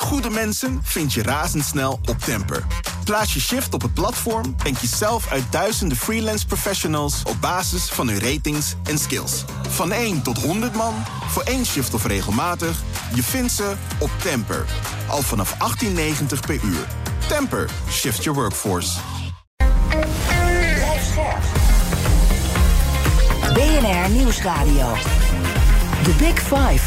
Goede mensen vind je razendsnel op Temper. Plaats je shift op het platform en kies zelf uit duizenden freelance professionals op basis van hun ratings en skills. Van 1 tot 100 man, voor 1 shift of regelmatig, je vindt ze op Temper. Al vanaf 18,90 per uur. Temper, shift your workforce. BNR Nieuwsradio. The Big Five.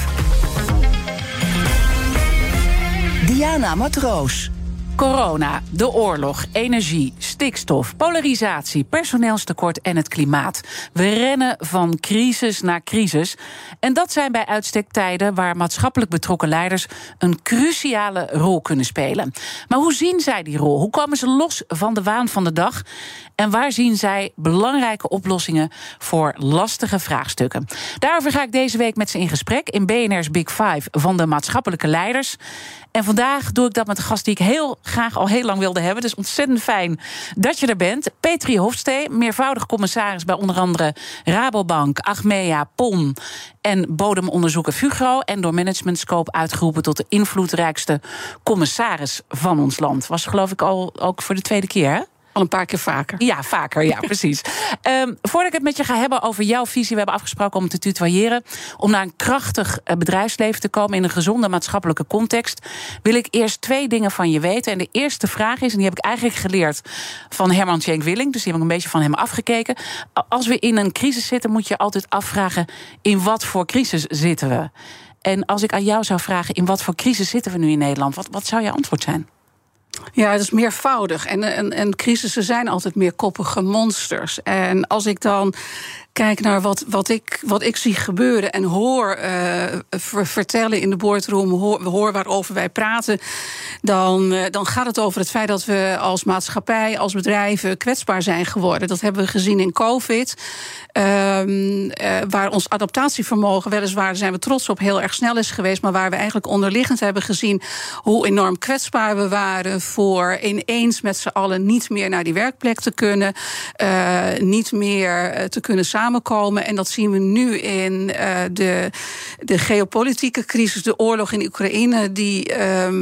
Diana Matroos. Corona, de oorlog, energie, stikstof, polarisatie, personeelstekort en het klimaat. We rennen van crisis naar crisis. En dat zijn bij uitstek tijden waar maatschappelijk betrokken leiders een cruciale rol kunnen spelen. Maar hoe zien zij die rol? Hoe komen ze los van de waan van de dag? En waar zien zij belangrijke oplossingen voor lastige vraagstukken? Daarover ga ik deze week met ze in gesprek in BNR's Big Five van de maatschappelijke leiders. En vandaag doe ik dat met een gast die ik heel graag al heel lang wilde hebben. Dus ontzettend fijn dat je er bent. Petri Hofstee, meervoudig commissaris bij onder andere Rabobank, Achmea, PON en bodemonderzoeker Fugro. En door Management Scope uitgeroepen tot de invloedrijkste commissaris van ons land. Was geloof ik al ook voor de tweede keer, hè? Al een paar keer vaker. Ja, vaker, ja, precies. Voordat ik het met je ga hebben over jouw visie, we hebben afgesproken om te tutoyeren, om naar een krachtig bedrijfsleven te komen in een gezonde maatschappelijke context, wil ik eerst 2 dingen van je weten. En de eerste vraag is, en die heb ik eigenlijk geleerd van Herman Tjenk Willing, dus die heb ik een beetje van hem afgekeken. Als we in een crisis zitten, moet je altijd afvragen, in wat voor crisis zitten we? En als ik aan jou zou vragen, in wat voor crisis zitten we nu in Nederland, wat zou je antwoord zijn? Ja, het is meervoudig. En crisissen zijn altijd meerkoppige monsters. En als ik dan kijk naar wat ik zie gebeuren en hoor vertellen in de boardroom, hoor waarover wij praten, dan gaat het over het feit dat we als maatschappij, als bedrijven kwetsbaar zijn geworden. Dat hebben we gezien in COVID. Waar ons adaptatievermogen, weliswaar zijn we trots op, heel erg snel is geweest, maar waar we eigenlijk onderliggend hebben gezien hoe enorm kwetsbaar we waren voor ineens met z'n allen niet meer naar die werkplek te kunnen, niet meer te kunnen samenkomen. En dat zien we nu in de geopolitieke crisis, de oorlog in Oekraïne, die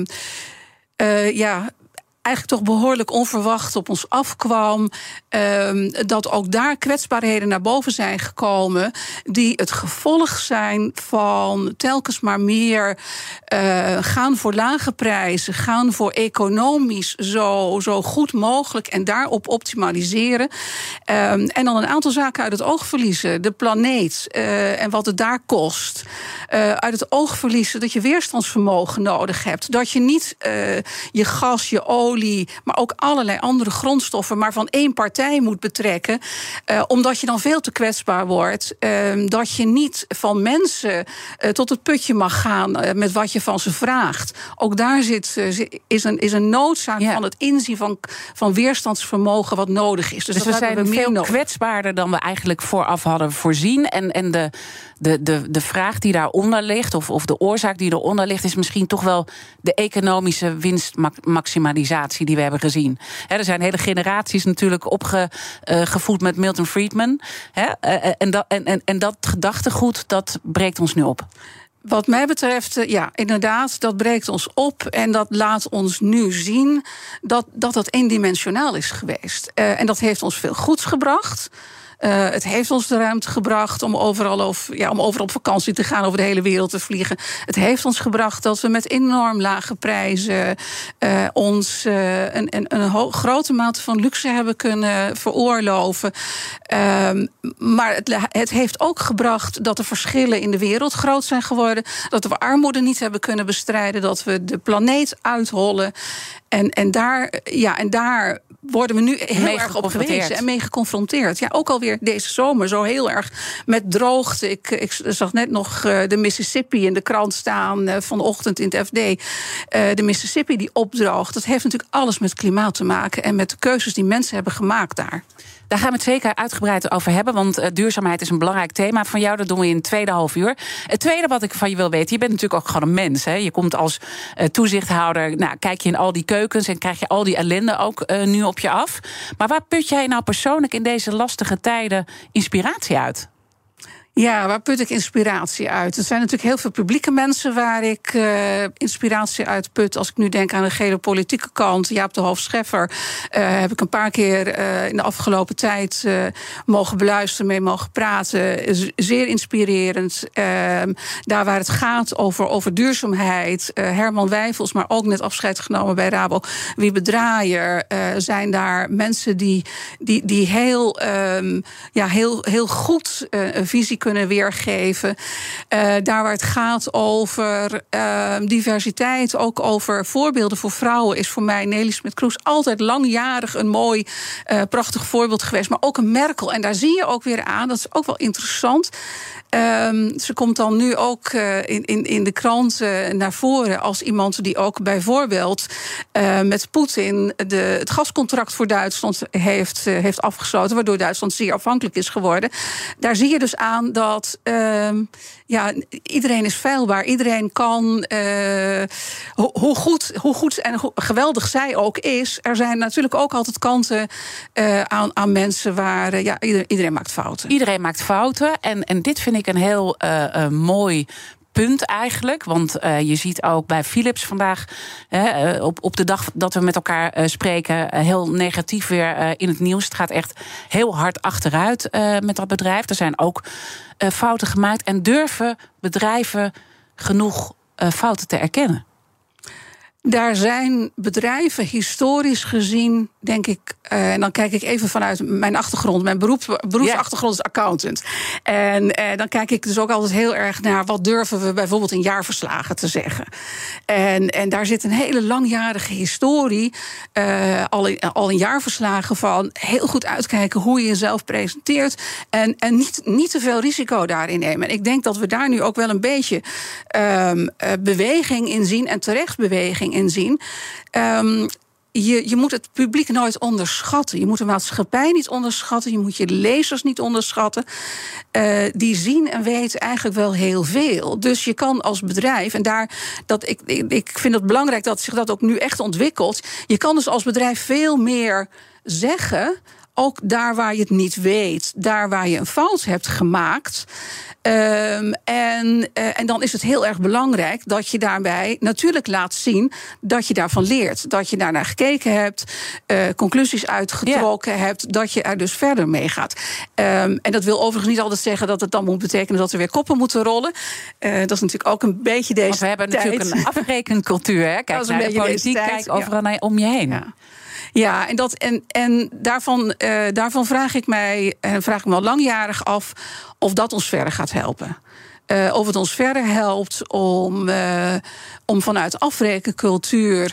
eigenlijk toch behoorlijk onverwacht op ons afkwam. Dat ook daar kwetsbaarheden naar boven zijn gekomen, die het gevolg zijn van telkens maar meer gaan voor lage prijzen, gaan voor economisch zo goed mogelijk en daarop optimaliseren. En dan een aantal zaken uit het oog verliezen. De planeet en wat het daar kost. Uit het oog verliezen dat je weerstandsvermogen nodig hebt. Dat je niet je gas, je olie, maar ook allerlei andere grondstoffen maar van één partij moet betrekken, omdat je dan veel te kwetsbaar wordt. Dat je niet van mensen tot het putje mag gaan met wat je van ze vraagt. Ook daar is een noodzaak van het inzien van weerstandsvermogen wat nodig is. Dus we zijn veel kwetsbaarder dan we eigenlijk vooraf hadden voorzien. En de vraag die daaronder ligt, of de oorzaak die eronder ligt, is misschien toch wel de economische winstmaximalisatie die we hebben gezien. Er zijn hele generaties natuurlijk opgevoed met Milton Friedman. En dat gedachtegoed, dat breekt ons nu op. Wat mij betreft, ja, inderdaad, dat breekt ons op. En dat laat ons nu zien dat eendimensionaal is geweest. En dat heeft ons veel goeds gebracht. Het heeft ons de ruimte gebracht om overal op vakantie te gaan, over de hele wereld te vliegen. Het heeft ons gebracht dat we met enorm lage prijzen ons een grote mate van luxe hebben kunnen veroorloven. Maar het heeft ook gebracht dat de verschillen in de wereld groot zijn geworden. Dat we armoede niet hebben kunnen bestrijden. Dat we de planeet uithollen. En daar worden we nu heel erg op gewezen en mee geconfronteerd. Ja, ook alweer deze zomer zo heel erg met droogte. Ik zag net nog de Mississippi in de krant staan vanochtend in het FD. De Mississippi die opdroogt. Dat heeft natuurlijk alles met klimaat te maken en met de keuzes die mensen hebben gemaakt daar. Daar gaan we het zeker uitgebreid over hebben, want duurzaamheid is een belangrijk thema van jou. Dat doen we in het tweede halfuur. Het tweede wat ik van je wil weten, je bent natuurlijk ook gewoon een mens. Hè? Je komt als toezichthouder, kijk je in al die keukens en krijg je al die ellende ook nu op je af. Maar waar put jij nou persoonlijk in deze lastige tijden inspiratie uit? Ja, waar put ik inspiratie uit? Er zijn natuurlijk heel veel publieke mensen waar ik inspiratie uit put. Als ik nu denk aan de geopolitieke kant, Jaap de Hoofd Scheffer, heb ik een paar keer in de afgelopen tijd mogen beluisteren, mee mogen praten. Zeer inspirerend. Daar waar het gaat over duurzaamheid. Herman Wijfels, maar ook net afscheid genomen bij Rabo. Wiebe Draaier, zijn daar mensen die heel goed een visie kunnen weergeven. Daar waar het gaat over diversiteit, ook over voorbeelden voor vrouwen, is voor mij Nelly Smit-Kroes altijd langjarig een mooi, prachtig voorbeeld geweest. Maar ook een Merkel. En daar zie je ook weer aan, dat is ook wel interessant. Ze komt dan nu ook in de krant naar voren als iemand die ook bijvoorbeeld met Poetin het gascontract voor Duitsland heeft afgesloten, waardoor Duitsland zeer afhankelijk is geworden. Daar zie je dus aan dat iedereen is feilbaar. Iedereen kan, hoe goed en hoe geweldig zij ook is, er zijn natuurlijk ook altijd kanten aan mensen waar iedereen maakt fouten. Iedereen maakt fouten en dit vind ik een heel mooi punt eigenlijk. Want je ziet ook bij Philips vandaag, op de dag dat we met elkaar spreken, heel negatief weer in het nieuws. Het gaat echt heel hard achteruit met dat bedrijf. Er zijn ook fouten gemaakt. En durven bedrijven genoeg fouten te erkennen? Daar zijn bedrijven historisch gezien, denk ik, en dan kijk ik even vanuit mijn achtergrond. Mijn beroepsachtergrond is accountant. En dan kijk ik dus ook altijd heel erg naar wat durven we bijvoorbeeld in jaarverslagen te zeggen. En daar zit een hele langjarige historie, al in jaarverslagen van heel goed uitkijken hoe je jezelf presenteert. En niet te veel risico daarin nemen. En ik denk dat we daar nu ook wel een beetje beweging in zien, en terecht beweging in zien. Je moet het publiek nooit onderschatten. Je moet de maatschappij niet onderschatten. Je moet je lezers niet onderschatten. Die zien en weten eigenlijk wel heel veel. Dus je kan als bedrijf, en ik vind het belangrijk dat zich dat ook nu echt ontwikkelt. Je kan dus als bedrijf veel meer zeggen, ook daar waar je het niet weet, daar waar je een fout hebt gemaakt. En dan is het heel erg belangrijk dat je daarbij natuurlijk laat zien dat je daarvan leert. Dat je daarnaar gekeken hebt, conclusies uitgetrokken hebt, dat je er dus verder mee gaat. En dat wil overigens niet altijd zeggen dat het dan moet betekenen dat er weer koppen moeten rollen. Dat is natuurlijk ook een beetje deze tijd. We hebben natuurlijk een afrekencultuur. Hè? Kijk naar de politiek, kijk overal om je heen. Ja. Ja, en daarvan vraag ik me al langjarig af of dat ons verder gaat helpen. Of het ons verder helpt om vanuit afrekencultuur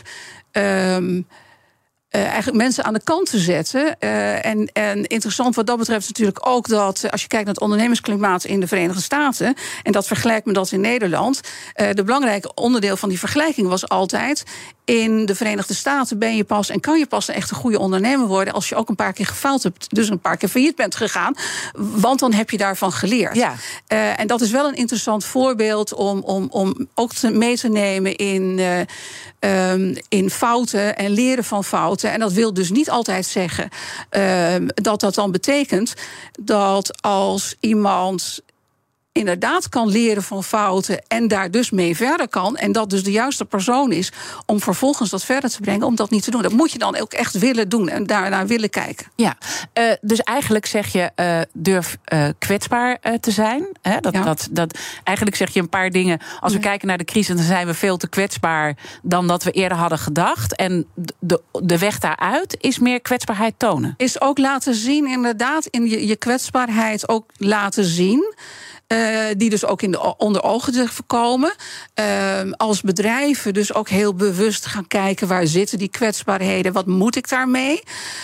eigenlijk mensen aan de kant te zetten. En interessant wat dat betreft natuurlijk ook dat als je kijkt naar het ondernemersklimaat in de Verenigde Staten, en dat vergelijkt met dat in Nederland, de belangrijke onderdeel van die vergelijking was altijd, in de Verenigde Staten ben je pas en kan je pas een echt een goede ondernemer worden als je ook een paar keer gefaald hebt, dus een paar keer failliet bent gegaan, want dan heb je daarvan geleerd. Ja. En dat is wel een interessant voorbeeld om ook mee te nemen in fouten en leren van fouten. En dat wil dus niet altijd zeggen dat dan betekent dat als iemand inderdaad kan leren van fouten en daar dus mee verder kan, en dat dus de juiste persoon is om vervolgens dat verder te brengen, om dat niet te doen. Dat moet je dan ook echt willen doen en daarnaar willen kijken. Ja, dus eigenlijk zeg je durf kwetsbaar te zijn. Hè? Eigenlijk zeg je een paar dingen. Als we kijken naar de crisis, dan zijn we veel te kwetsbaar dan dat we eerder hadden gedacht. En de weg daaruit is meer kwetsbaarheid tonen. Is ook laten zien, inderdaad, in je kwetsbaarheid ook laten zien. Die dus ook onder ogen durven komen. Als bedrijven dus ook heel bewust gaan kijken, waar zitten die kwetsbaarheden, wat moet ik daarmee?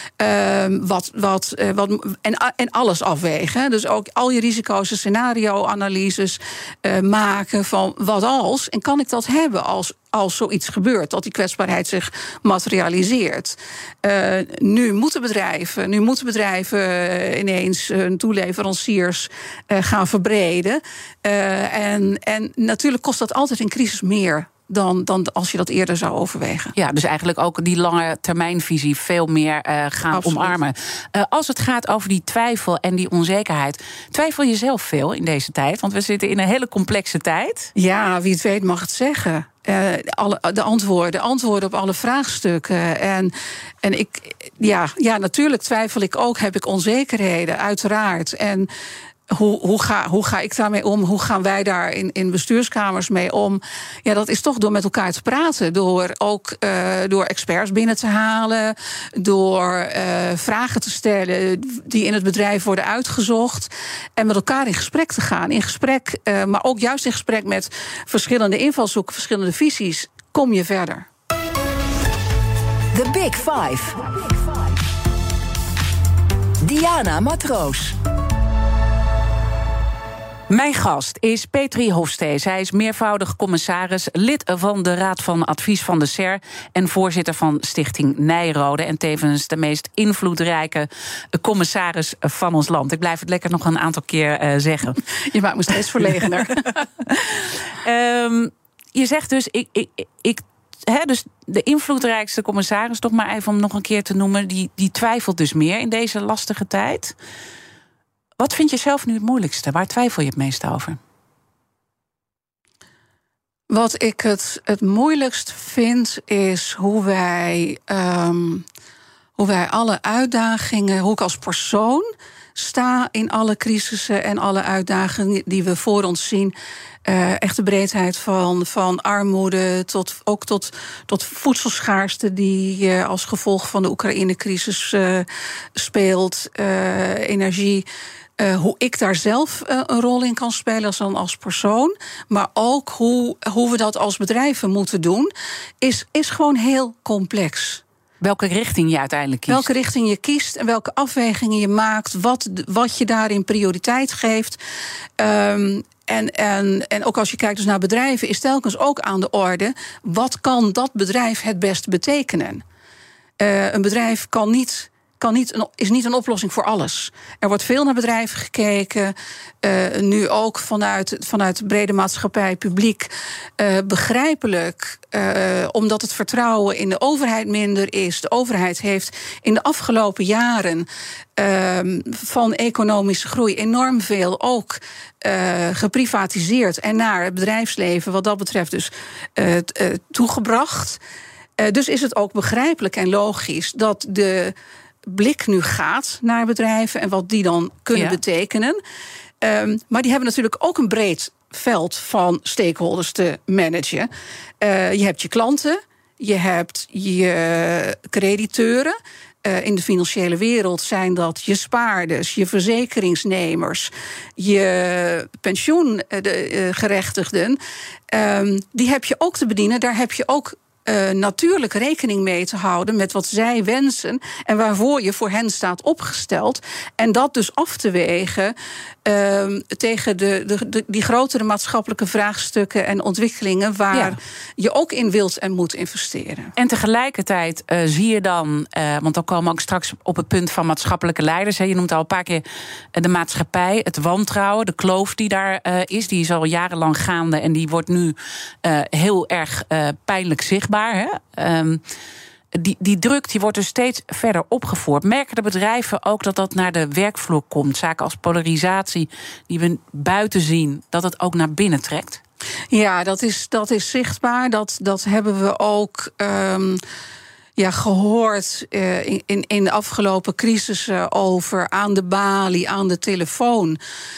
En alles afwegen. Dus ook al je risico's en scenario-analyses maken van wat als, en kan ik dat hebben als zoiets gebeurt, dat die kwetsbaarheid zich materialiseert. Nu moeten bedrijven ineens hun toeleveranciers gaan verbreden. En natuurlijk kost dat altijd in crisis meer dan als je dat eerder zou overwegen. Ja, dus eigenlijk ook die lange termijnvisie veel meer gaan Absoluut. omarmen. Als het gaat over die twijfel en die onzekerheid, twijfel je zelf veel in deze tijd? Want we zitten in een hele complexe tijd. Ja, wie het weet mag het zeggen. De antwoorden op alle vraagstukken. En ik, natuurlijk twijfel ik ook, heb ik onzekerheden, uiteraard. En hoe ga ik daarmee om? Hoe gaan wij daar in bestuurskamers mee om? Ja, dat is toch door met elkaar te praten. Door experts binnen te halen. Door vragen te stellen die in het bedrijf worden uitgezocht. En met elkaar in gesprek te gaan. In gesprek, maar ook juist in gesprek met verschillende invalshoeken, verschillende visies. Kom je verder. The Big Five. Diana Matroos. Mijn gast is Petri Hofstee. Hij is meervoudig commissaris, lid van de Raad van Advies van de SER en voorzitter van Stichting Nijrode en tevens de meest invloedrijke commissaris van ons land. Ik blijf het lekker nog een aantal keer zeggen. Je maakt me steeds verlegener. Je zegt dus, dus de invloedrijkste commissaris, toch maar even om nog een keer te noemen, die twijfelt dus meer in deze lastige tijd. Wat vind je zelf nu het moeilijkste? Waar twijfel je het meest over? Wat ik het moeilijkst vind, is hoe wij alle uitdagingen, hoe ik als persoon sta in alle crisissen en alle uitdagingen die we voor ons zien. Echt de breedheid van armoede tot voedselschaarste die als gevolg van de Oekraïne-crisis speelt, energie. Hoe ik daar zelf een rol in kan spelen als persoon. Maar ook hoe we dat als bedrijven moeten doen, is gewoon heel complex. Welke richting je uiteindelijk kiest. Welke richting je kiest en welke afwegingen je maakt. Wat je daarin prioriteit geeft. En ook als je kijkt dus naar bedrijven, is telkens ook aan de orde, wat kan dat bedrijf het best betekenen? Een bedrijf is niet een oplossing voor alles. Er wordt veel naar bedrijven gekeken. Nu ook vanuit de brede maatschappij, publiek. Begrijpelijk, omdat het vertrouwen in de overheid minder is. De overheid heeft in de afgelopen jaren van economische groei enorm veel ook geprivatiseerd en naar het bedrijfsleven wat dat betreft dus toegebracht. Dus is het ook begrijpelijk en logisch dat de blik nu gaat naar bedrijven en wat die dan kunnen betekenen. Maar die hebben natuurlijk ook een breed veld van stakeholders te managen. Je hebt je klanten, je hebt je crediteuren. In de financiële wereld zijn dat je spaarders, je verzekeringsnemers, je pensioengerechtigden. Die heb je ook te bedienen, daar heb je ook natuurlijk rekening mee te houden met wat zij wensen en waarvoor je voor hen staat opgesteld. En dat dus af te wegen tegen die grotere maatschappelijke vraagstukken en ontwikkelingen waar je ook in wilt en moet investeren. En tegelijkertijd zie je dan, want dan komen we ook straks op het punt van maatschappelijke leiders. Je noemt al een paar keer de maatschappij, het wantrouwen, de kloof die daar is. Die is al jarenlang gaande en die wordt nu heel erg pijnlijk zichtbaar. Die druk die wordt dus steeds verder opgevoerd. Merken de bedrijven ook dat naar de werkvloer komt? Zaken als polarisatie die we buiten zien, dat het ook naar binnen trekt? Ja, dat is zichtbaar. Dat hebben we ook gehoord in de afgelopen crisissen over aan de balie, aan de telefoon.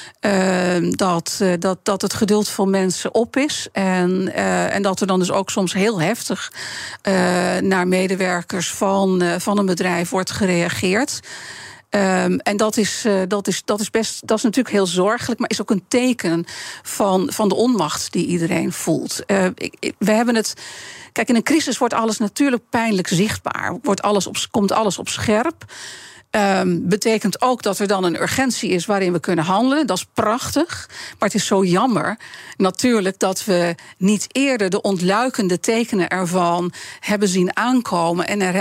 Dat het geduld van mensen op is. En dat er dan dus ook soms heel heftig naar medewerkers van een bedrijf wordt gereageerd. En dat is natuurlijk heel zorgelijk, maar is ook een teken van de onmacht die iedereen voelt. We hebben het. Kijk, in een crisis wordt alles natuurlijk pijnlijk zichtbaar. Komt alles op scherp. Betekent ook dat er dan een urgentie is waarin we kunnen handelen. Dat is prachtig. Maar het is zo jammer natuurlijk dat we niet eerder de ontluikende tekenen ervan hebben zien aankomen en er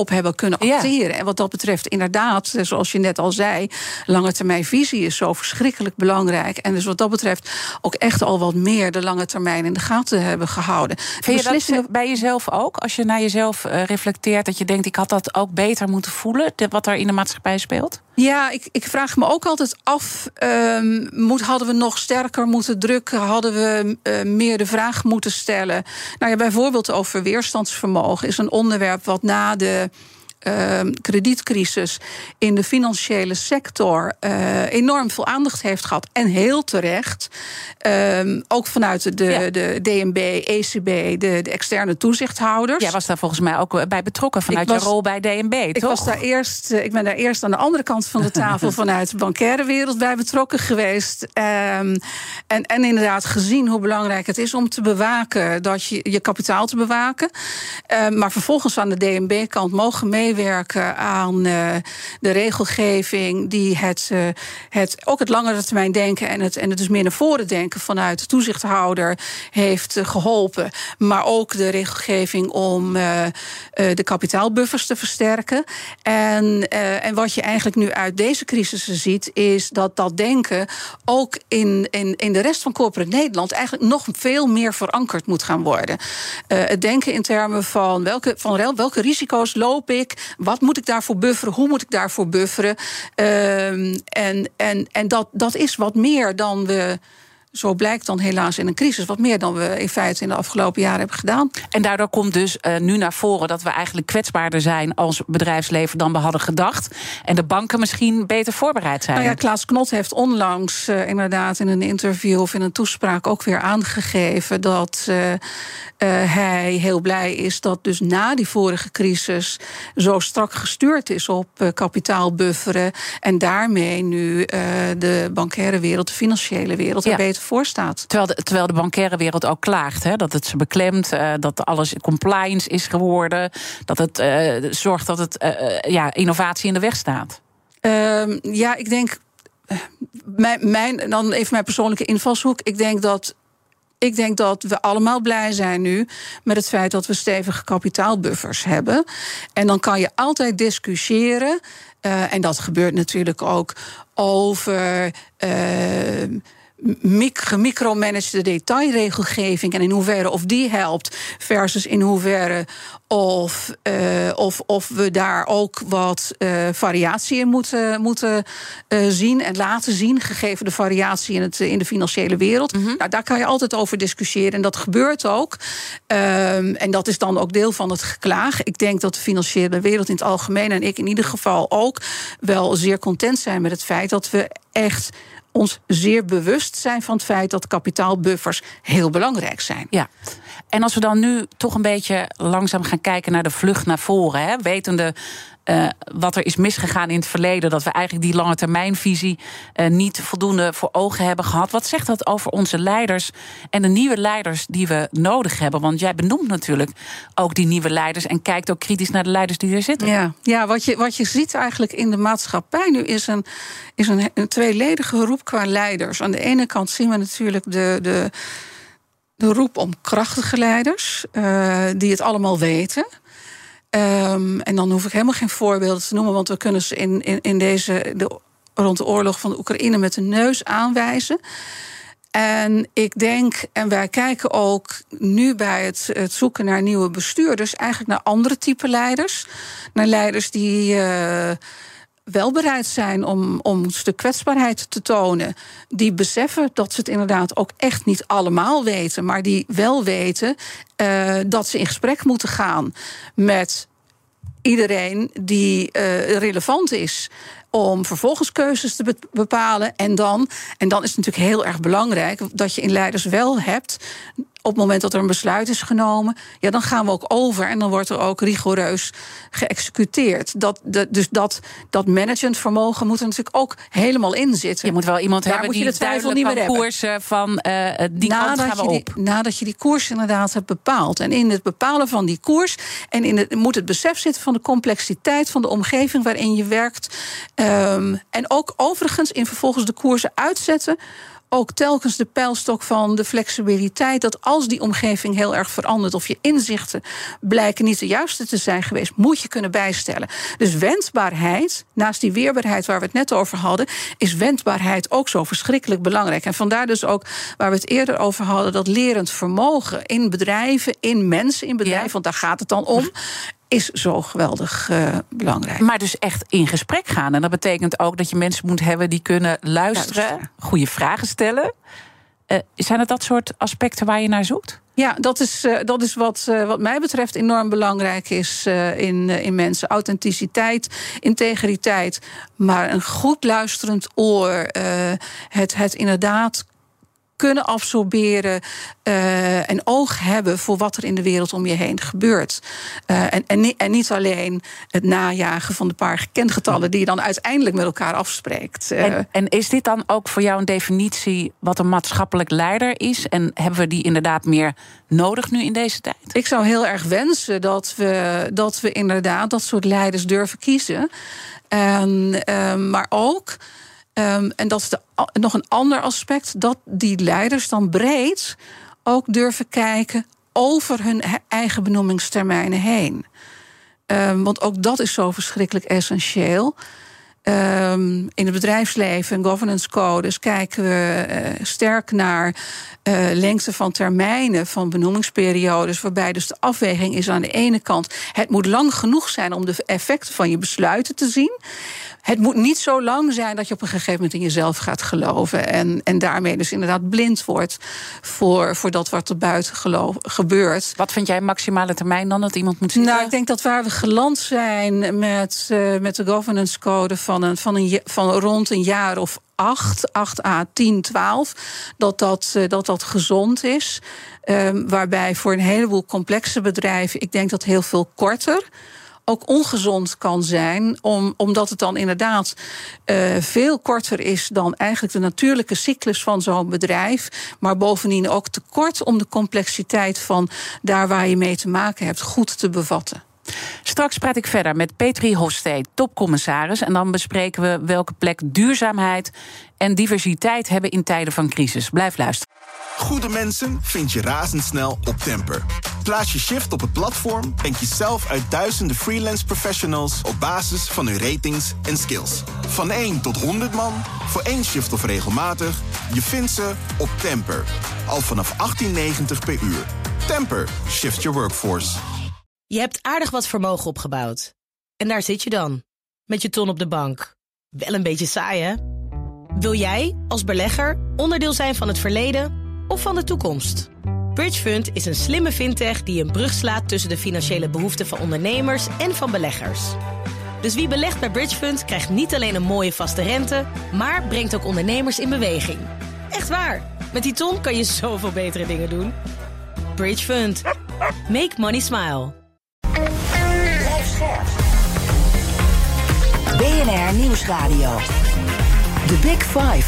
op hebben kunnen acteren. Ja. En wat dat betreft, inderdaad, zoals je net al zei, lange termijn visie is zo verschrikkelijk belangrijk. En dus wat dat betreft ook echt al wat meer de lange termijn in de gaten hebben gehouden. Vind je dat bij jezelf ook? Als je naar jezelf reflecteert, dat je denkt, ik had dat ook beter moeten voelen, wat er in de maatschappij speelt? Ja, ik vraag me ook altijd af, hadden we nog sterker moeten drukken? Hadden we meer de vraag moeten stellen? Nou ja, bijvoorbeeld over weerstandsvermogen is een onderwerp wat na de kredietcrisis in de financiële sector enorm veel aandacht heeft gehad. En heel terecht. Ook vanuit de DNB, ECB, de externe toezichthouders. Jij was daar volgens mij ook bij betrokken vanuit je rol bij DNB, toch? Ik ben daar eerst aan de andere kant van de tafel vanuit de bankaire wereld bij betrokken geweest. En inderdaad gezien hoe belangrijk het is om te bewaken, dat je kapitaal te bewaken. Maar vervolgens aan de DNB-kant mogen meewerken aan de regelgeving die ook het langere termijn denken en het dus meer naar voren denken vanuit de toezichthouder heeft geholpen. Maar ook de regelgeving om de kapitaalbuffers te versterken. En wat je eigenlijk nu uit deze crisissen ziet, is dat denken ook in de rest van corporate Nederland eigenlijk nog veel meer verankerd moet gaan worden. Het denken in termen van welke risico's loop ik? Wat moet ik daarvoor bufferen? Hoe moet ik daarvoor bufferen? En dat is wat meer dan we, zo blijkt dan helaas in een crisis, wat meer dan we in feite in de afgelopen jaren hebben gedaan. En daardoor komt dus nu naar voren dat we eigenlijk kwetsbaarder zijn als bedrijfsleven dan we hadden gedacht. En de banken misschien beter voorbereid zijn. Nou ja, Klaas Knot heeft onlangs inderdaad in een interview of in een toespraak ook weer aangegeven dat hij heel blij is dat dus na die vorige crisis zo strak gestuurd is op kapitaalbufferen. En daarmee nu de bankaire wereld, de financiële wereld er beter voor staat. Terwijl de bankaire wereld ook klaagt, hè, dat het ze beklemt, dat alles compliance is geworden, dat het zorgt dat het innovatie in de weg staat. Ja, ik denk, dan even mijn persoonlijke invalshoek. Ik denk dat we allemaal blij zijn nu met het feit dat we stevige kapitaalbuffers hebben. En dan kan je altijd discussiëren, en dat gebeurt natuurlijk ook, over gemicromanagede detailregelgeving en in hoeverre of die helpt versus in hoeverre of we daar ook wat variatie in moeten zien en laten zien, gegeven de variatie in de financiële wereld. Mm-hmm. Nou, daar kan je altijd over discussiëren en dat gebeurt ook. En dat is dan ook deel van het geklaag. Ik denk dat de financiële wereld in het algemeen en ik in ieder geval ook wel zeer content zijn met het feit dat we echt ons zeer bewust zijn van het feit dat kapitaalbuffers heel belangrijk zijn. Ja. En als we dan nu toch een beetje langzaam gaan kijken naar de vlucht naar voren, hè, wetende wat er is misgegaan in het verleden, dat we eigenlijk die lange termijnvisie niet voldoende voor ogen hebben gehad. Wat zegt dat over onze leiders en de nieuwe leiders die we nodig hebben? Want jij benoemt natuurlijk ook die nieuwe leiders en kijkt ook kritisch naar de leiders die er zitten. Ja, wat je ziet eigenlijk in de maatschappij nu is een tweeledige roep qua leiders. Aan de ene kant zien we natuurlijk de roep om krachtige leiders die het allemaal weten. En dan hoef ik helemaal geen voorbeelden te noemen, want we kunnen ze rond de oorlog van de Oekraïne met de neus aanwijzen. En ik denk, en wij kijken ook nu bij het zoeken naar nieuwe bestuurders, eigenlijk naar andere type leiders. Naar leiders die wel bereid zijn om een stuk kwetsbaarheid te tonen. Die beseffen dat ze het inderdaad ook echt niet allemaal weten, maar die wel weten dat ze in gesprek moeten gaan met iedereen die relevant is om vervolgens keuzes te bepalen. En dan is het natuurlijk heel erg belangrijk dat je in leiders wel hebt, op het moment dat er een besluit is genomen, ja, dan gaan we ook over en dan wordt er ook rigoureus geëxecuteerd. Dus dat management vermogen moet er natuurlijk ook helemaal in zitten. Je moet wel iemand daar hebben die de twijfel niet meer hebben. Koersen van die kant gaan we op. Nadat je die koers inderdaad hebt bepaald. En in het bepalen van die koers en moet het besef zitten van de complexiteit van de omgeving waarin je werkt. En ook overigens in vervolgens de koersen uitzetten ook telkens de pijlstok van de flexibiliteit, dat als die omgeving heel erg verandert of je inzichten blijken niet de juiste te zijn geweest, moet je kunnen bijstellen. Dus wendbaarheid, naast die weerbaarheid waar we het net over hadden, is wendbaarheid ook zo verschrikkelijk belangrijk. En vandaar dus ook waar we het eerder over hadden, dat lerend vermogen in bedrijven, in mensen in bedrijven, want daar gaat het dan om, is zo geweldig belangrijk. Maar dus echt in gesprek gaan. En dat betekent ook dat je mensen moet hebben die kunnen luisteren, goede vragen stellen. Zijn het dat soort aspecten waar je naar zoekt? Ja, dat is wat mij betreft enorm belangrijk is in mensen. Authenticiteit, integriteit, maar een goed luisterend oor. Het inderdaad kunnen absorberen en oog hebben voor wat er in de wereld om je heen gebeurt. En niet alleen het najagen van de paar kengetallen die je dan uiteindelijk met elkaar afspreekt. En is dit dan ook voor jou een definitie wat een maatschappelijk leider is? En hebben we die inderdaad meer nodig nu in deze tijd? Ik zou heel erg wensen dat we inderdaad dat soort leiders durven kiezen. Maar ook, en dat is nog een ander aspect, dat die leiders dan breed ook durven kijken over hun eigen benoemingstermijnen heen. Want ook dat is zo verschrikkelijk essentieel. In het bedrijfsleven en governance codes kijken we sterk naar lengte van termijnen van benoemingsperiodes, waarbij dus de afweging is aan de ene kant, het moet lang genoeg zijn om de effecten van je besluiten te zien. Het moet niet zo lang zijn dat je op een gegeven moment in jezelf gaat geloven en daarmee dus inderdaad blind wordt voor dat wat er buiten gebeurt. Wat vind jij maximale termijn dan dat iemand moet zitten? Nou, ik denk dat waar we geland zijn met de governance code van rond een jaar of 8 à 10, 12, dat gezond is. Waarbij voor een heleboel complexe bedrijven, ik denk dat heel veel korter ook ongezond kan zijn, omdat het dan inderdaad veel korter is dan eigenlijk de natuurlijke cyclus van zo'n bedrijf, maar bovendien ook te kort om de complexiteit van daar waar je mee te maken hebt goed te bevatten. Straks praat ik verder met Petri Hofstee, topcommissaris, en dan bespreken we welke plek duurzaamheid en diversiteit hebben in tijden van crisis. Blijf luisteren. Goede mensen vind je razendsnel op Temper. Plaats je shift op het platform en kies zelf uit duizenden freelance professionals op basis van hun ratings en skills. Van 1 tot 100 man, voor 1 shift of regelmatig, je vindt ze op Temper. Al vanaf 18,90 per uur. Temper, shift your workforce. Je hebt aardig wat vermogen opgebouwd. En daar zit je dan, met je ton op de bank. Wel een beetje saai, hè? Wil jij, als belegger, onderdeel zijn van het verleden of van de toekomst? Bridgefund is een slimme fintech die een brug slaat tussen de financiële behoeften van ondernemers en van beleggers. Dus wie belegt bij Bridgefund krijgt niet alleen een mooie vaste rente, maar brengt ook ondernemers in beweging. Echt waar, met die ton kan je zoveel betere dingen doen. Bridgefund. Make money smile. BNR Nieuwsradio. The Big Five.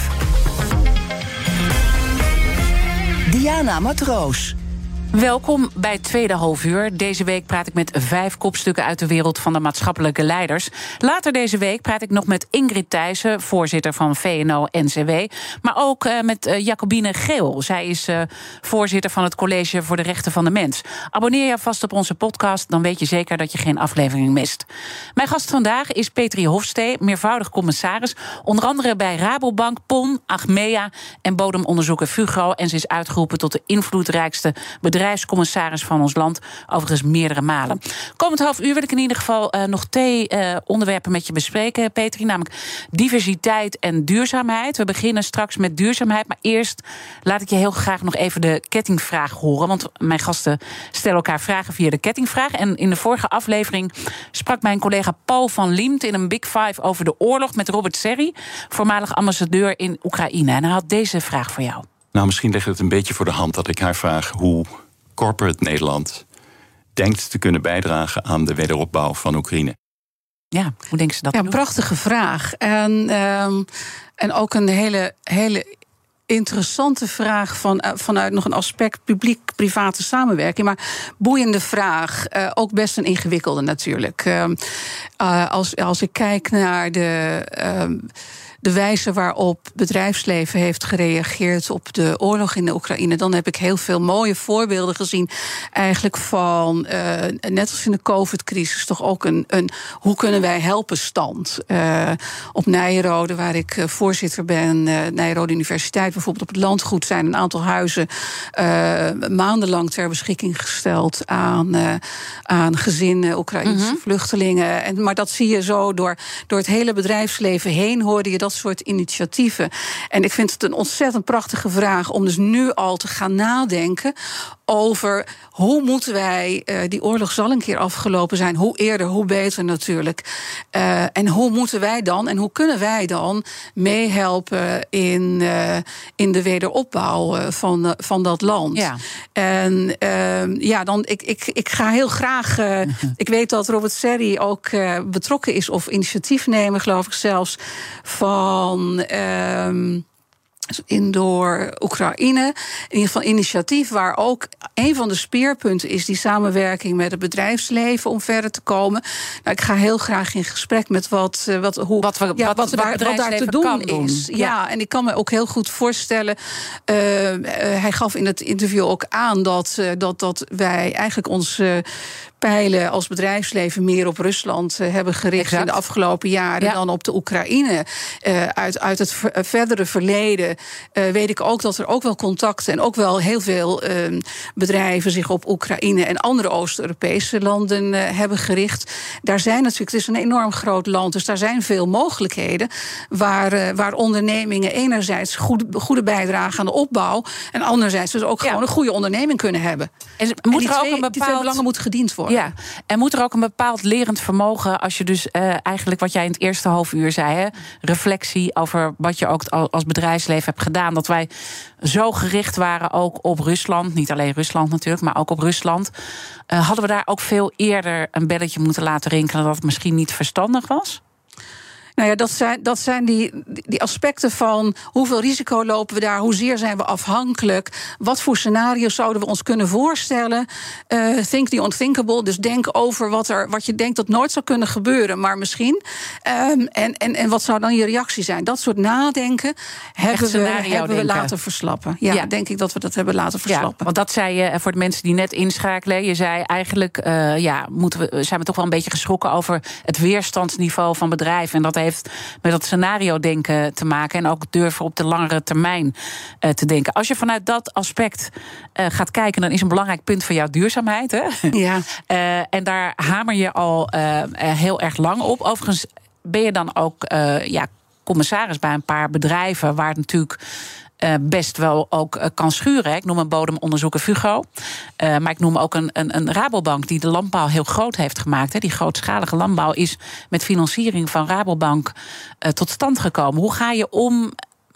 Diana Matroos. Welkom bij het tweede halfuur. Deze week praat ik met 5 kopstukken uit de wereld van de maatschappelijke leiders. Later deze week praat ik nog met Ingrid Thijssen, voorzitter van VNO-NCW. Maar ook met Jacobine Geel. Zij is voorzitter van het College voor de Rechten van de Mens. Abonneer je vast op onze podcast, dan weet je zeker dat je geen aflevering mist. Mijn gast vandaag is Petri Hofstee, meervoudig commissaris. Onder andere bij Rabobank, PON, Achmea en bodemonderzoeker Fugro. En ze is uitgeroepen tot de invloedrijkste bedrijfscommissaris van ons land, overigens meerdere malen. Komend half uur wil ik in ieder geval nog 2 onderwerpen met je bespreken, Petri, namelijk diversiteit en duurzaamheid. We beginnen straks met duurzaamheid, maar eerst laat ik je heel graag nog even de kettingvraag horen, want mijn gasten stellen elkaar vragen via de kettingvraag. En in de vorige aflevering sprak mijn collega Paul van Liemt in een Big Five over de oorlog met Robert Serry, voormalig ambassadeur in Oekraïne. En hij had deze vraag voor jou. Nou, misschien ligt het een beetje voor de hand dat ik haar vraag hoe corporate Nederland denkt te kunnen bijdragen aan de wederopbouw van Oekraïne. Ja, hoe denken ze dat? Ja, een prachtige vraag. En ook een hele interessante vraag vanuit nog een aspect publiek-private samenwerking. Maar boeiende vraag. Ook best een ingewikkelde natuurlijk. Als ik kijk naar de wijze waarop bedrijfsleven heeft gereageerd op de oorlog in de Oekraïne, dan heb ik heel veel mooie voorbeelden gezien. Eigenlijk van, net als in de COVID-crisis, toch ook een hoe kunnen wij helpen stand. Op Nijrode, waar ik voorzitter ben, Nijrode Universiteit bijvoorbeeld, op het landgoed zijn een aantal huizen maandenlang ter beschikking gesteld aan gezinnen Oekraïnse vluchtelingen. Maar dat zie je zo door het hele bedrijfsleven heen, hoorde je dat soort initiatieven. En ik vind het een ontzettend prachtige vraag om dus nu al te gaan nadenken over hoe moeten wij, die oorlog zal een keer afgelopen zijn, hoe eerder, hoe beter natuurlijk. En hoe moeten wij dan en hoe kunnen wij dan meehelpen in de wederopbouw van dat land. Ja. En ik ga heel graag, ik weet dat Robert Serri ook betrokken is of initiatiefnemer, geloof ik zelfs, van Indoor Oekraïne. In ieder geval initiatief waar ook een van de speerpunten is die samenwerking met het bedrijfsleven om verder te komen. Nou, ik ga heel graag in gesprek met wat daar te doen is. Ja, en ik kan me ook heel goed voorstellen. Hij gaf in het interview ook aan dat wij eigenlijk ons pijlen als bedrijfsleven meer op Rusland hebben gericht in de afgelopen jaren dan op de Oekraïne. Uit het verdere verleden weet ik ook dat er ook wel contacten en ook wel heel veel bedrijven zich op Oekraïne en andere Oost-Europese landen hebben gericht. Daar zijn natuurlijk, het is een enorm groot land, dus daar zijn veel mogelijkheden waar ondernemingen enerzijds goede bijdrage aan de opbouw en anderzijds dus ook gewoon een goede onderneming kunnen hebben. En die twee belangen moeten gediend worden. Ja, en moet er ook een bepaald lerend vermogen, als je dus eigenlijk wat jij in het eerste half uur zei, hè, reflectie over wat je ook als bedrijfsleven hebt gedaan, dat wij zo gericht waren ook op Rusland, niet alleen Rusland natuurlijk, maar ook op Rusland. Hadden we daar ook veel eerder een belletje moeten laten rinkelen dat het misschien niet verstandig was? Nou ja, dat zijn die aspecten van hoeveel risico lopen we daar, hoezeer zijn we afhankelijk, wat voor scenario's zouden we ons kunnen voorstellen. Think the unthinkable, dus denk over wat je denkt dat nooit zou kunnen gebeuren, maar misschien. En wat zou dan je reactie zijn? Dat soort nadenken hebben we laten verslappen. Ja, denk ik dat we dat hebben laten verslappen. Ja, want dat zei je voor de mensen die net inschakelen. Je zei eigenlijk, zijn we toch wel een beetje geschrokken over het weerstandsniveau van bedrijven. En dat heeft met dat scenario-denken te maken en ook durven op de langere termijn te denken. Als je vanuit dat aspect gaat kijken, dan is een belangrijk punt van jouw duurzaamheid. Hè? Ja. En daar hamer je al heel erg lang op. Overigens ben je dan ook commissaris bij een paar bedrijven waar het natuurlijk best wel ook kan schuren. Ik noem een bodemonderzoeker Fugro. Maar ik noem ook een Rabobank die de landbouw heel groot heeft gemaakt. Die grootschalige landbouw is met financiering van Rabobank tot stand gekomen. Hoe ga je om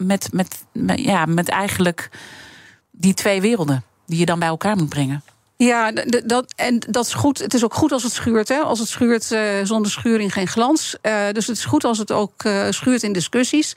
met eigenlijk die twee werelden die je dan bij elkaar moet brengen? Ja, dat is goed. Het is ook goed als het schuurt. Hè? Als het schuurt, zonder schuring geen glans. Dus het is goed als het ook schuurt in discussies.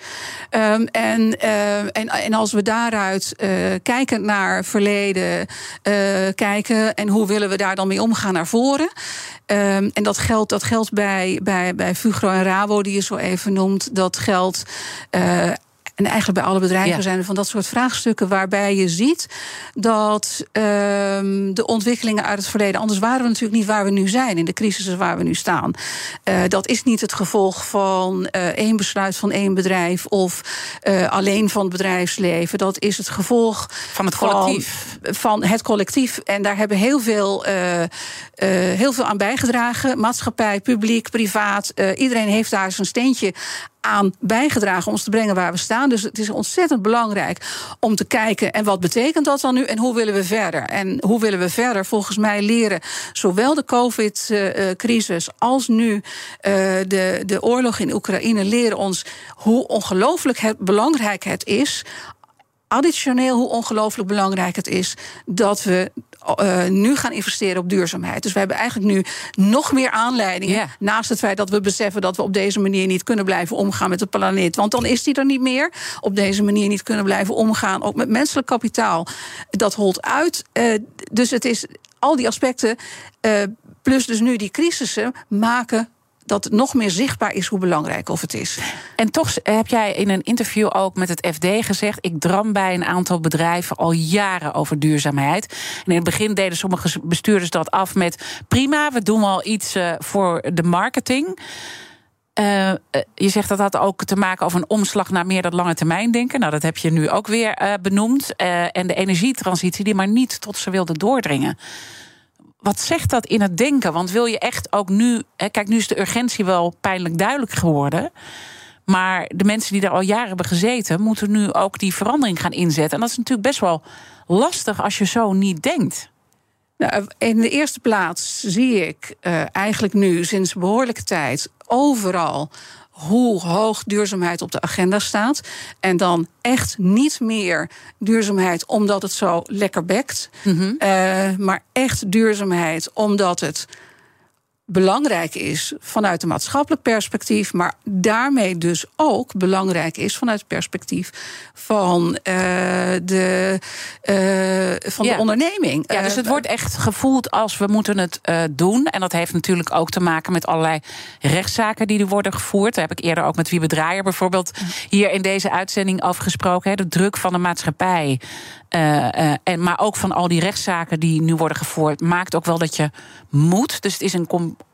En als we daaruit kijken naar verleden, kijken en hoe willen we daar dan mee omgaan naar voren. En dat geldt bij Fugro en Rabo, die je zo even noemt. Dat geldt. En eigenlijk bij alle bedrijven zijn er van dat soort vraagstukken waarbij je ziet dat de ontwikkelingen uit het verleden, anders waren we natuurlijk niet waar we nu zijn, in de crisissen waar we nu staan. Dat is niet het gevolg van één besluit van één bedrijf of alleen van het bedrijfsleven. Dat is het gevolg van het collectief. Van het collectief. En daar hebben heel veel aan bijgedragen. Maatschappij, publiek, privaat. Iedereen heeft daar zijn steentje aan bijgedragen om ons te brengen waar we staan. Dus het is ontzettend belangrijk om te kijken, en wat betekent dat dan nu en hoe willen we verder? En hoe willen we verder? Volgens mij leren zowel de COVID-crisis als nu de oorlog in Oekraïne leren ons hoe ongelooflijk belangrijk het is, additioneel hoe ongelooflijk belangrijk het is dat we nu gaan investeren op duurzaamheid. Dus we hebben eigenlijk nu nog meer aanleidingen, naast het feit dat we beseffen dat we op deze manier niet kunnen blijven omgaan met de planeet. Want dan is die er niet meer. Op deze manier niet kunnen blijven omgaan, ook met menselijk kapitaal. Dat holt uit. Dus het is al die aspecten, plus dus nu die crisissen, maken dat het nog meer zichtbaar is hoe belangrijk of het is. En toch heb jij in een interview ook met het FD gezegd, ik dram bij een aantal bedrijven al jaren over duurzaamheid. En in het begin deden sommige bestuurders dat af met prima, we doen wel iets voor de marketing. Je zegt dat had ook te maken over een omslag naar meer dat lange termijn denken. Nou, dat heb je nu ook weer benoemd. En de energietransitie die maar niet tot ze wilde doordringen. Wat zegt dat in het denken? Want wil je echt ook nu... Kijk, nu is de urgentie wel pijnlijk duidelijk geworden. Maar de mensen die daar al jaren hebben gezeten, moeten nu ook die verandering gaan inzetten. En dat is natuurlijk best wel lastig als je zo niet denkt. Nou, in de eerste plaats zie ik eigenlijk nu sinds behoorlijke tijd overal hoe hoog duurzaamheid op de agenda staat. En dan echt niet meer duurzaamheid omdat het zo lekker bekt. Mm-hmm. Maar echt duurzaamheid omdat het belangrijk is vanuit een maatschappelijk perspectief, maar daarmee dus ook belangrijk is vanuit het perspectief van de onderneming. Ja, dus het wordt echt gevoeld als we moeten het doen. En dat heeft natuurlijk ook te maken met allerlei rechtszaken die er worden gevoerd. Daar heb ik eerder ook met Wiebe Draaier bijvoorbeeld hier in deze uitzending over gesproken. De druk van de maatschappij. Maar ook van al die rechtszaken die nu worden gevoerd, maakt ook wel dat je moet. Dus het is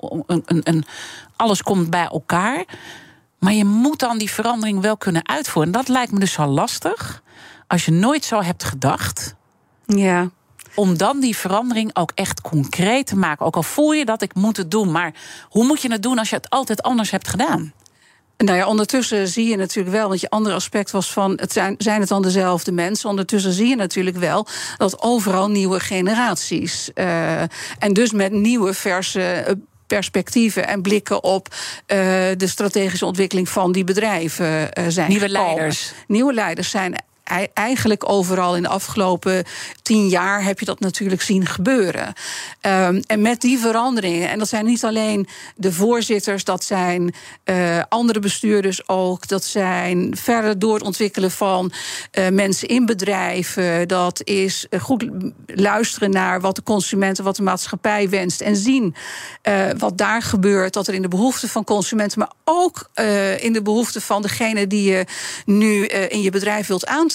alles komt bij elkaar. Maar je moet dan die verandering wel kunnen uitvoeren. En dat lijkt me dus zo lastig, als je nooit zo hebt gedacht. Ja. Om dan die verandering ook echt concreet te maken. Ook al voel je dat ik moet het doen. Maar hoe moet je het doen als je het altijd anders hebt gedaan? Nou ja, ondertussen zie je natuurlijk wel, want je andere aspect was van, zijn het dan dezelfde mensen? Ondertussen zie je natuurlijk wel dat overal nieuwe generaties en dus met nieuwe verse perspectieven en blikken op de strategische ontwikkeling van die bedrijven zijn nieuwe gekomen. Leiders. Nieuwe leiders zijn eigenlijk overal in de afgelopen 10 jaar heb je dat natuurlijk zien gebeuren. En met die veranderingen, en dat zijn niet alleen de voorzitters, dat zijn andere bestuurders ook, dat zijn verder doorontwikkelen van mensen in bedrijven, dat is goed luisteren naar wat de consumenten, wat de maatschappij wenst en zien wat daar gebeurt, dat er in de behoeften van consumenten, maar ook in de behoeften van degene die je nu in je bedrijf wilt aantrekken.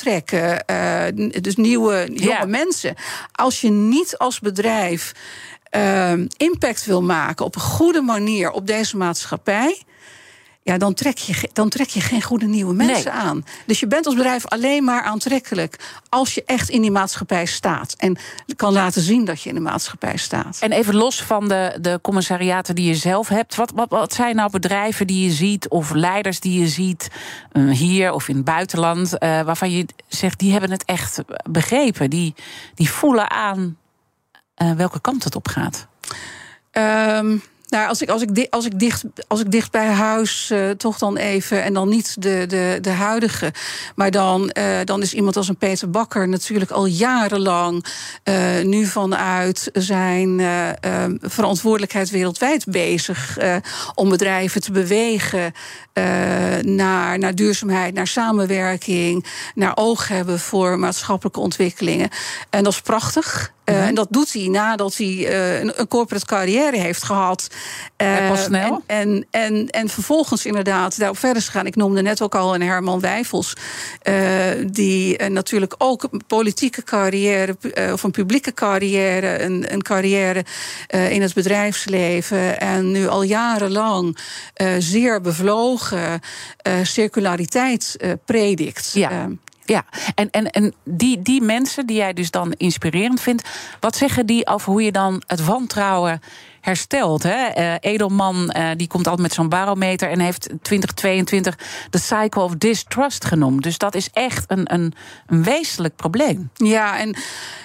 Dus nieuwe jonge mensen. Als je niet als bedrijf impact wil maken op een goede manier op deze maatschappij, ja, dan trek je geen goede nieuwe mensen aan. Dus je bent als bedrijf alleen maar aantrekkelijk als je echt in die maatschappij staat. En kan laten zien dat je in de maatschappij staat. En even los van de commissariaten die je zelf hebt, wat zijn nou bedrijven die je ziet, of leiders die je ziet, hier of in het buitenland, waarvan je zegt, die hebben het echt begrepen. Die voelen aan welke kant het op gaat? Nou, als ik dicht bij huis toch dan even, en dan niet de huidige, maar dan is iemand als een Peter Bakker natuurlijk al jarenlang nu vanuit zijn verantwoordelijkheid wereldwijd bezig om bedrijven te bewegen naar duurzaamheid, naar samenwerking, naar oog hebben voor maatschappelijke ontwikkelingen. En dat is prachtig. En dat doet hij nadat hij een corporate carrière heeft gehad. Pas snel. En vervolgens inderdaad daarop verder gaan. Ik noemde net ook al een Herman Wijfels, die natuurlijk ook een politieke carrière of een publieke carrière, een carrière in het bedrijfsleven en nu al jarenlang zeer bevlogen circulariteit predikt. Ja. Ja, en die mensen die jij dus dan inspirerend vindt, wat zeggen die over hoe je dan het wantrouwen herstelt? Hè? Edelman die komt altijd met zo'n barometer en heeft 2022 de cycle of distrust genoemd. Dus dat is echt een wezenlijk probleem. Ja, en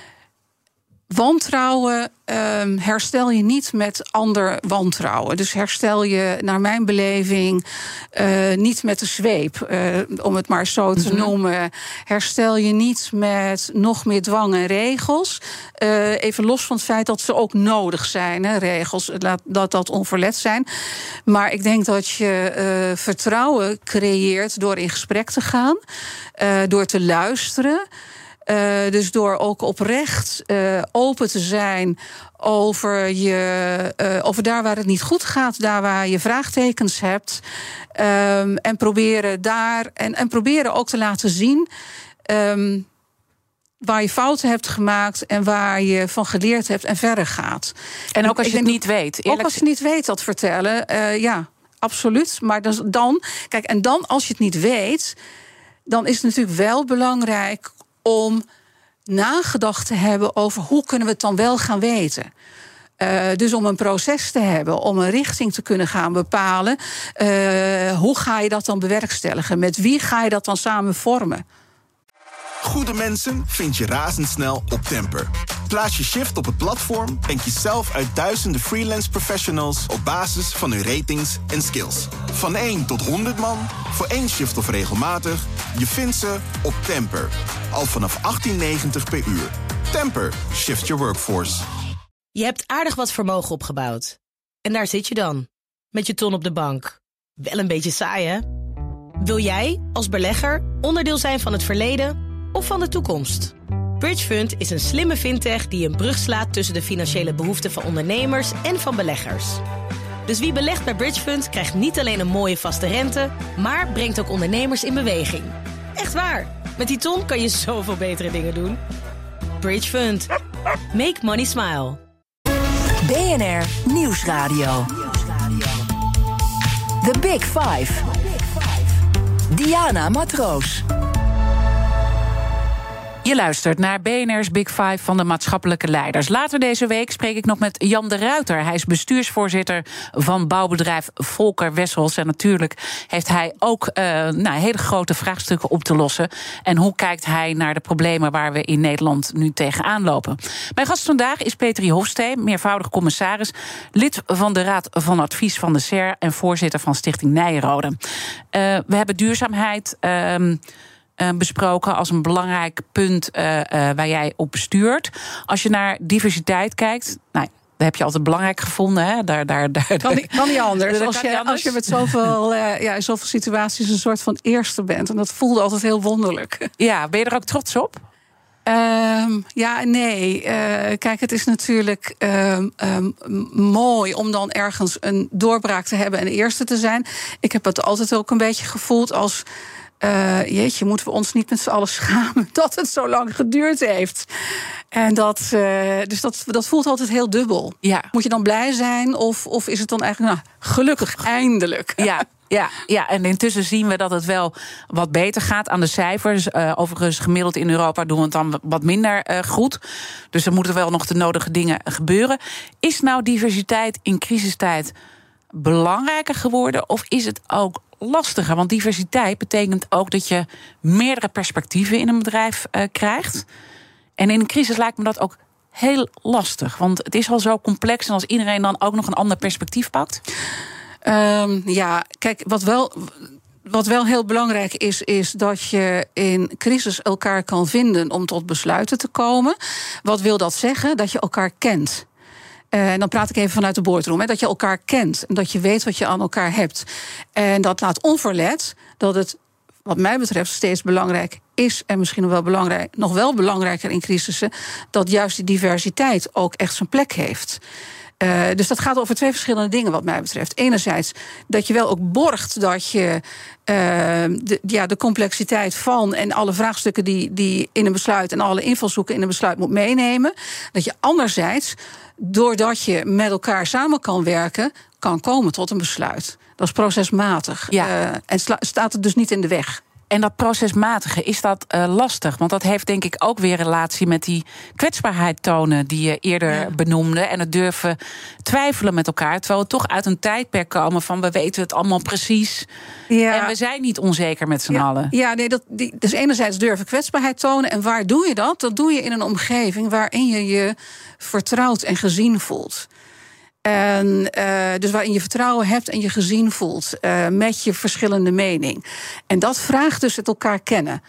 wantrouwen herstel je niet met ander wantrouwen. Dus herstel je, naar mijn beleving, niet met de zweep, om het maar zo te noemen. Herstel je niet met nog meer dwang en regels. Even los van het feit dat ze ook nodig zijn, hè, regels, dat onverlet zijn. Maar ik denk dat je vertrouwen creëert door in gesprek te gaan, door te luisteren. Dus door ook oprecht open te zijn over daar waar het niet goed gaat, daar waar je vraagtekens hebt. En proberen ook te laten zien waar je fouten hebt gemaakt en waar je van geleerd hebt en verder gaat. En ook als je het niet weet. Ook als je niet weet, dat vertellen. Ja, absoluut. Maar dan, kijk, en dan als je het niet weet, dan is het natuurlijk wel belangrijk om nagedacht te hebben over hoe kunnen we het dan wel gaan weten. Dus om een proces te hebben, om een richting te kunnen gaan bepalen. Hoe ga je dat dan bewerkstelligen? Met wie ga je dat dan samen vormen? Goede mensen vind je razendsnel op Temper. Plaats je shift op het platform en kies zelf uit duizenden freelance professionals op basis van hun ratings en skills. Van 1 tot 100 man, voor 1 shift of regelmatig, je vindt ze op Temper. Al vanaf 18,90 per uur. Temper, shift your workforce. Je hebt aardig wat vermogen opgebouwd. En daar zit je dan, met je ton op de bank. Wel een beetje saai, hè? Wil jij, als belegger, onderdeel zijn van het verleden of van de toekomst? Bridgefund is een slimme fintech die een brug slaat tussen de financiële behoeften van ondernemers en van beleggers. Dus wie belegt bij Bridgefund krijgt niet alleen een mooie vaste rente, maar brengt ook ondernemers in beweging. Echt waar, met die ton kan je zoveel betere dingen doen. Bridgefund. Make money smile. BNR Nieuwsradio. The Big Five. Diana Matroos. Je luistert naar BNR's Big Five van de maatschappelijke leiders. Later deze week spreek ik nog met Jan de Ruiter. Hij is bestuursvoorzitter van bouwbedrijf Volker Wessels. En natuurlijk heeft hij ook hele grote vraagstukken op te lossen. En hoe kijkt hij naar de problemen waar we in Nederland nu tegenaan lopen? Mijn gast vandaag is Petri Hofstee, meervoudig commissaris, lid van de Raad van Advies van de SER en voorzitter van Stichting Nijrode. We hebben duurzaamheid besproken als een belangrijk punt waar jij op bestuurt. Als je naar diversiteit kijkt, dat heb je altijd belangrijk gevonden. Hè? Kan niet anders. Als je met zoveel situaties een soort van eerste bent. En dat voelde altijd heel wonderlijk. Ja, ben je er ook trots op? Nee. Kijk, het is natuurlijk mooi om dan ergens een doorbraak te hebben en eerste te zijn. Ik heb het altijd ook een beetje gevoeld als jeetje, moeten we ons niet met z'n allen schamen dat het zo lang geduurd heeft. En dat voelt altijd heel dubbel. Ja. Moet je dan blij zijn of is het dan eigenlijk gelukkig eindelijk? Ja, en intussen zien we dat het wel wat beter gaat aan de cijfers. Overigens, gemiddeld in Europa doen we het dan wat minder goed. Dus er moeten wel nog de nodige dingen gebeuren. Is nou diversiteit in crisistijd belangrijker geworden of is het ook lastiger? Want diversiteit betekent ook dat je meerdere perspectieven in een bedrijf krijgt. En in een crisis lijkt me dat ook heel lastig. Want het is al zo complex en als iedereen dan ook nog een ander perspectief pakt. Kijk, wat wel heel belangrijk is dat je in crisis elkaar kan vinden om tot besluiten te komen. Wat wil dat zeggen? Dat je elkaar kent. En dan praat ik even vanuit de boardroom. Dat je elkaar kent en dat je weet wat je aan elkaar hebt. En dat laat onverlet dat het, wat mij betreft, steeds belangrijk is. En misschien nog wel belangrijker in crisissen, dat juist die diversiteit ook echt zijn plek heeft. Dus dat gaat over 2 verschillende dingen wat mij betreft. Enerzijds dat je wel ook borgt dat je de complexiteit van en alle vraagstukken die in een besluit en alle invalshoeken in een besluit moet meenemen. Dat je anderzijds, doordat je met elkaar samen kan werken, kan komen tot een besluit. Dat is procesmatig. Ja. En staat het dus niet in de weg. En dat procesmatige, is dat lastig? Want dat heeft denk ik ook weer relatie met die kwetsbaarheid tonen die je eerder benoemde. En het durven twijfelen met elkaar. Terwijl we toch uit een tijdperk komen van we weten het allemaal precies. Ja. En we zijn niet onzeker met z'n allen. Ja, nee, dus enerzijds durven kwetsbaarheid tonen. En waar doe je dat? Dat doe je in een omgeving waarin je je vertrouwd en gezien voelt. En dus waarin je vertrouwen hebt en je gezien voelt met je verschillende mening. En dat vraagt dus het elkaar kennen.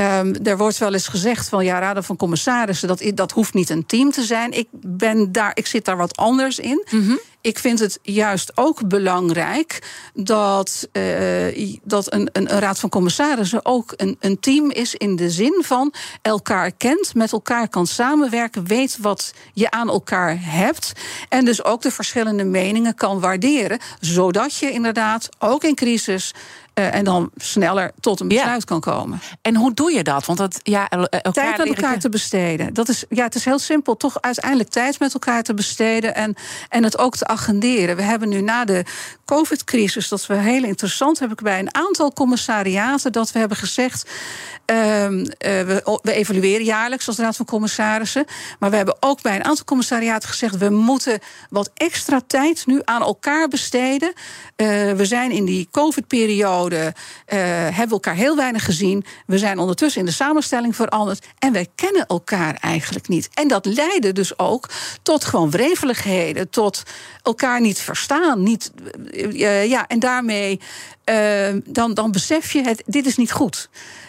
Er wordt wel eens gezegd van raden van commissarissen, dat hoeft niet een team te zijn. Ik zit daar wat anders in. Mm-hmm. Ik vind het juist ook belangrijk dat een raad van commissarissen ook een team is in de zin van elkaar kent, met elkaar kan samenwerken, weet wat je aan elkaar hebt en dus ook de verschillende meningen kan waarderen, zodat je inderdaad ook in crisis en dan sneller tot een besluit kan komen. En hoe doe je dat? Want tijd met elkaar te besteden. Dat is, het is heel simpel, toch uiteindelijk tijd met elkaar te besteden en het ook te agenderen. We hebben nu na de COVID-crisis, dat we heel interessant, heb ik bij een aantal commissariaten dat we hebben gezegd, we evalueren jaarlijks als Raad van Commissarissen, maar we hebben ook bij een aantal commissariaten gezegd, we moeten wat extra tijd nu aan elkaar besteden. We zijn in die COVID-periode, hebben we elkaar heel weinig gezien. We zijn ondertussen in de samenstelling veranderd en wij kennen elkaar eigenlijk niet. En dat leidde dus ook tot gewoon wreveligheden, tot elkaar niet verstaan. En daarmee dan besef je dit is niet goed.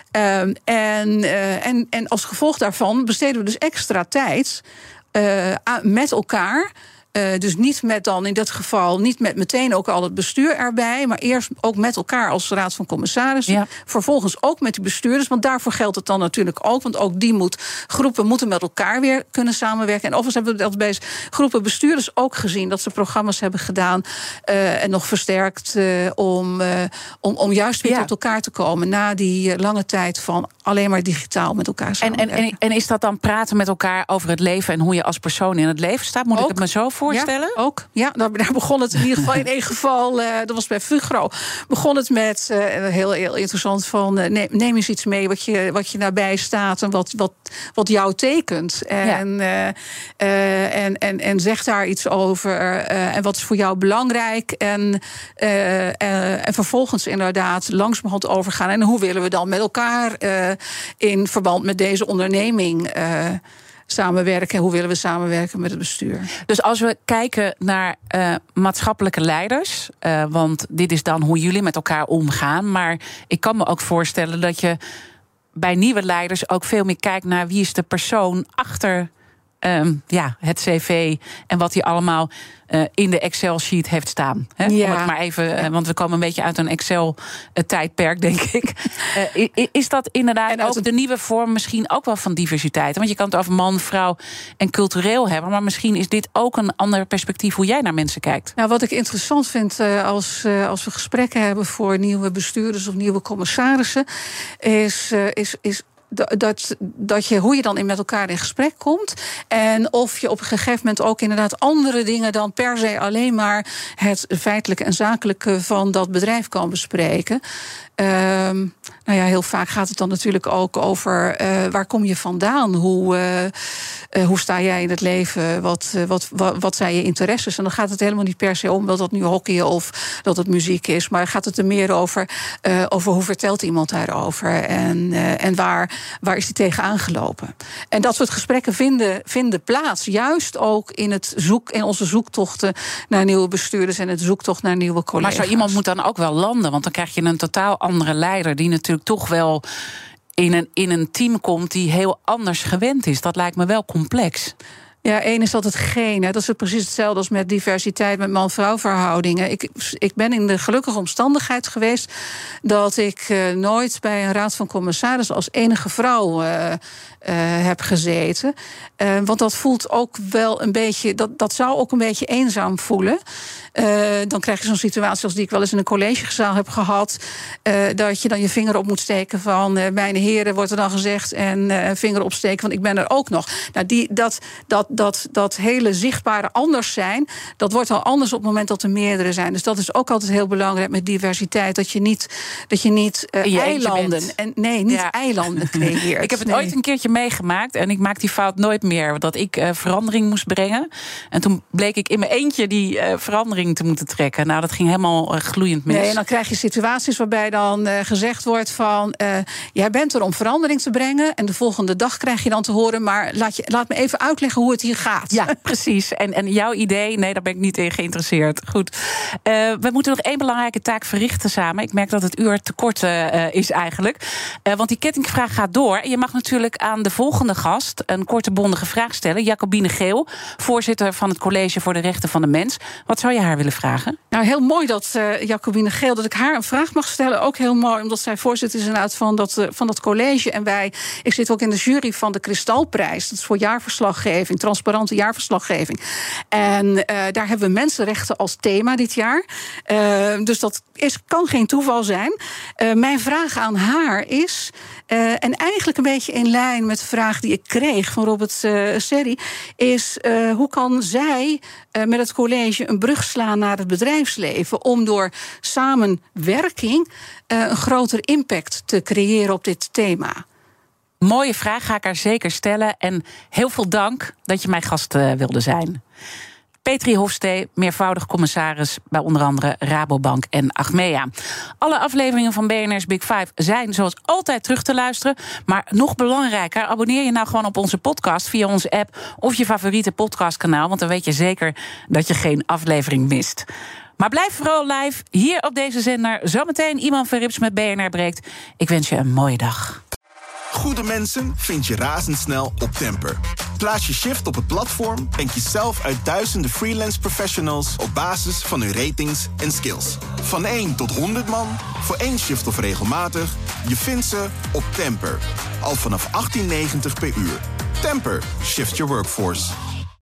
En als gevolg daarvan besteden we dus extra tijd met elkaar. Dus niet met dan in dat geval, niet met meteen ook al het bestuur erbij, maar eerst ook met elkaar als Raad van Commissarissen. Ja. Vervolgens ook met de bestuurders, want daarvoor geldt het dan natuurlijk ook, want ook groepen moeten met elkaar weer kunnen samenwerken. En overigens hebben we dat bij groepen bestuurders ook gezien, dat ze programma's hebben gedaan en nog versterkt om juist weer tot elkaar te komen na die lange tijd van alleen maar digitaal met elkaar samenwerken. En is dat dan praten met elkaar over het leven en hoe je als persoon in het leven staat? Moet ik het me zo voorstellen? Ja, ook. Ja, daar begon het in ieder geval in één geval. Dat was bij Fugro. Begon het met heel interessant van neem eens iets mee wat je nabij staat en wat jou tekent. En zeg daar iets over. En wat is voor jou belangrijk? En vervolgens inderdaad langzamerhand overgaan. En hoe willen we dan met elkaar in verband met deze onderneming samenwerken? Hoe willen we samenwerken met het bestuur? Dus als we kijken naar maatschappelijke leiders, want dit is dan hoe jullie met elkaar omgaan, maar ik kan me ook voorstellen dat je bij nieuwe leiders ook veel meer kijkt naar wie is de persoon achter het cv en wat hij allemaal in de Excel-sheet heeft staan. Hè? Ja. Om het maar even, want we komen een beetje uit een Excel-tijdperk, denk ik. Is dat inderdaad ook de nieuwe vorm misschien ook wel van diversiteit? Want je kan het over man, vrouw en cultureel hebben, maar misschien is dit ook een ander perspectief hoe jij naar mensen kijkt. Nou, wat ik interessant vind als we gesprekken hebben voor nieuwe bestuurders of nieuwe commissarissen, is hoe je dan met elkaar in gesprek komt. En of je op een gegeven moment ook inderdaad andere dingen dan per se alleen maar het feitelijke en zakelijke van dat bedrijf kan bespreken. Heel vaak gaat het dan natuurlijk ook over waar kom je vandaan? Hoe sta jij in het leven? Wat zijn je interesses? En dan gaat het helemaal niet per se om dat nu hockey of dat het muziek is, maar gaat het er meer over hoe vertelt iemand daarover en waar is die tegen aangelopen? En dat soort gesprekken vinden plaats, juist ook in onze zoektochten naar nieuwe bestuurders en het zoektocht naar nieuwe collega's. Maar zo iemand moet dan ook wel landen, want dan krijg je een totaal andere leider die natuurlijk toch wel in een team komt die heel anders gewend is. Dat lijkt me wel complex. Ja, één is dat het gene. Dat is precies hetzelfde als met diversiteit, met man-vrouw verhoudingen. Ik ben in de gelukkige omstandigheid geweest dat ik nooit bij een raad van commissarissen als enige vrouw heb gezeten. Want dat voelt ook wel een beetje, dat zou ook een beetje eenzaam voelen. Dan krijg je zo'n situatie als die ik wel eens in een collegezaal heb gehad. Dat je dan je vinger op moet steken van mijn heren, wordt er dan gezegd, en vinger opsteken, want ik ben er ook nog. Nou, dat hele zichtbare anders zijn, dat wordt al anders op het moment dat er meerdere zijn. Dus dat is ook altijd heel belangrijk met diversiteit, dat je niet eilanden eilanden creëert. Ik heb het ooit een keertje meegemaakt en ik maak die fout nooit meer, dat ik verandering moest brengen. En toen bleek ik in mijn eentje die verandering te moeten trekken. Nou, dat ging helemaal gloeiend mis. Nee, en dan krijg je situaties waarbij dan gezegd wordt van jij bent er om verandering te brengen en de volgende dag krijg je dan te horen, maar laat me even uitleggen hoe het het hier gaat. Ja, precies. En jouw idee, nee, daar ben ik niet in geïnteresseerd. Goed. We moeten nog één belangrijke taak verrichten samen. Ik merk dat het uur te kort is eigenlijk. Want die kettingvraag gaat door. En je mag natuurlijk aan de volgende gast een korte bondige vraag stellen. Jacobine Geel, voorzitter van het College voor de Rechten van de Mens. Wat zou je haar willen vragen? Nou, heel mooi dat Jacobine Geel, dat ik haar een vraag mag stellen. Ook heel mooi, omdat zij voorzitter is inderdaad van dat college. En ik zit ook in de jury van de Kristalprijs. Dat is voor jaarverslaggeving, transparante jaarverslaggeving. En daar hebben we mensenrechten als thema dit jaar. Dus dat kan geen toeval zijn. Mijn vraag aan haar is, en eigenlijk een beetje in lijn met de vraag die ik kreeg van Robert Serri, is hoe kan zij met het college een brug slaan naar het bedrijfsleven om door samenwerking een groter impact te creëren op dit thema? Mooie vraag, ga ik haar zeker stellen. En heel veel dank dat je mijn gast wilde zijn. Petri Hofstee, meervoudig commissaris bij onder andere Rabobank en Achmea. Alle afleveringen van BNR's Big Five zijn zoals altijd terug te luisteren. Maar nog belangrijker, abonneer je nou gewoon op onze podcast via onze app of je favoriete podcastkanaal. Want dan weet je zeker dat je geen aflevering mist. Maar blijf vooral live hier op deze zender. Zometeen Iman Verrips met BNR Breekt. Ik wens je een mooie dag. Goede mensen vind je razendsnel op Temper. Plaats je shift op het platform en kies zelf uit duizenden freelance professionals op basis van hun ratings en skills. Van 1 tot 100 man, voor 1 shift of regelmatig, je vindt ze op Temper. Al vanaf 18,90 per uur. Temper, shift your workforce.